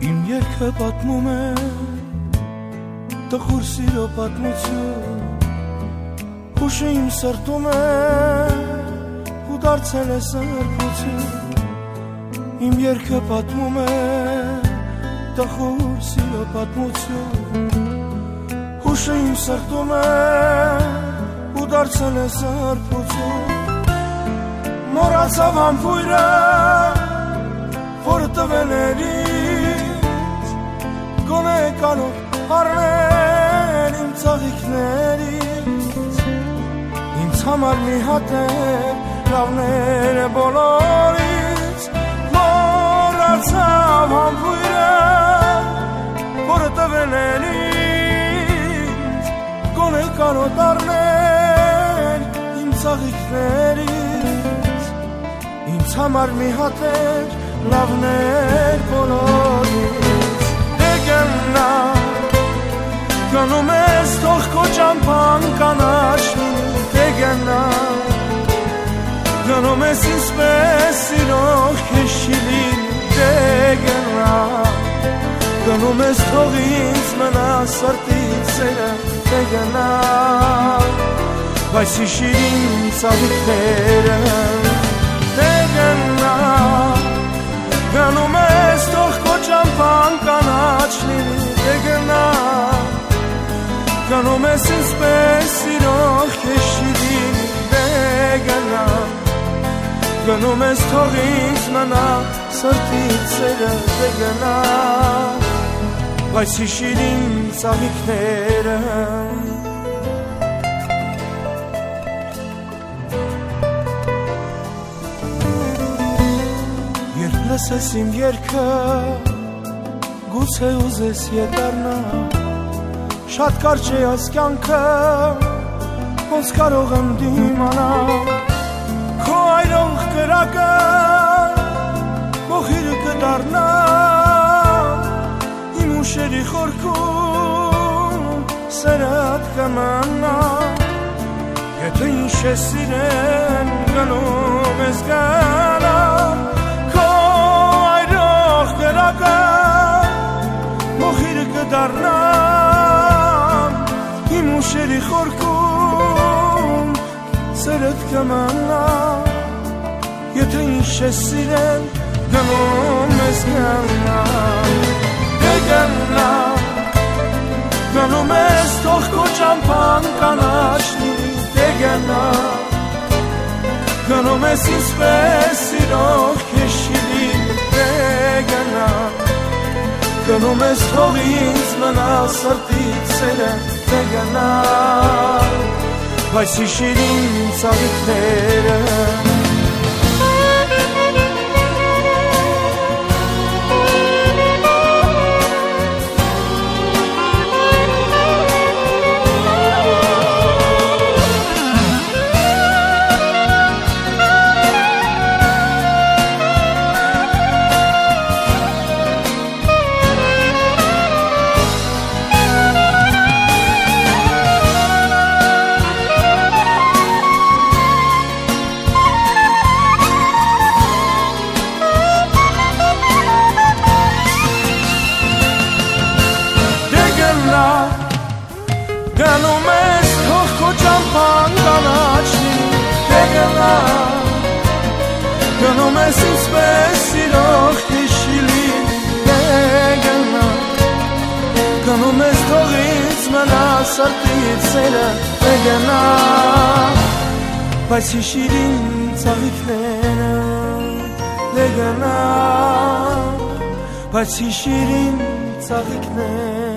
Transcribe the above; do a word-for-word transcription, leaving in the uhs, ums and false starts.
Իմ երգը պատմում է տխուր սիրո պատմություն, հուշը իմ սրտում է ու դարձել է սրբություն։ Իմ երգը պատմում է տխուր սիրո պատմություն, հուշը իմ սրտում է ու դարձել է սրբություն։ Մոռացավ համբույրը, որը տվել էր ինձ, գոնե կարող առնել իմ ծաղիկներից, ինձ համար մի հատ էր լավներ է բոլորից։ Մոռացավ համբույրը, որը տվել էր ինձ, գոնե կարող առնել իմ ծաղիկներից, ինձ համար մի հատ էր լավներ բոլորից։ Դե գնա, գնում ես թող քո ճամփան կանաչ լինի, դե գնա, գնում ես ինձպես սիրող քեզ չի լինի, դե գնա, գնում ես թող ինձ մնա սրտից սերը, դե գնա, բայց հիշիր իմ ծաղիկները, դե գնա, գնում ես թող քո ճամփան կանաչ լինի, դե գնա, գնում ես ինձպես սիրող քեզ չի լինի, դե գնա, գնում ես թող ինձ մնա սրտից սերը, դե գնա, բայց հիշիր իմ ծաղիկները։ Լսես իմ երգը, գուցե ուզես ետառնա, շատ կարճ է այս կյանքը, ոնց կարող եմ դիմանալ, քո այրող կրակը ոխիրը կդառնա, իմ ուշերի խորքում սերդ կմնա, եթե ինչ ես սիրեն գնում ես գնա, մոխիրը կդառնա, իմ ուշերի խորքում սերդ կմնա, եթե ինչ ես սիրեն գնում ես գնա, դե գնա, գնում ես թող քո ճամփան կանաչ լինի, դե գնա, գնում ես ինձպես սիրող քեզ չի լինի, դե գնա, գնում ես թող ինձ մնա սրտից սերը, դե գնա, բայց հիշիր իմ ծաղիկները։ Գնում ես թող քո ճամփան կանաչ լինի, դե գնա, գնում ես ինձպես սիրող քեզ չի լինի, դե գնա, գնում ես թող ինձ մնա սրտից սերը, դե գնա, բայց հիշիր իմ ծաղիկները, դե գնա, բայց հիշիր իմ ծաղիկները։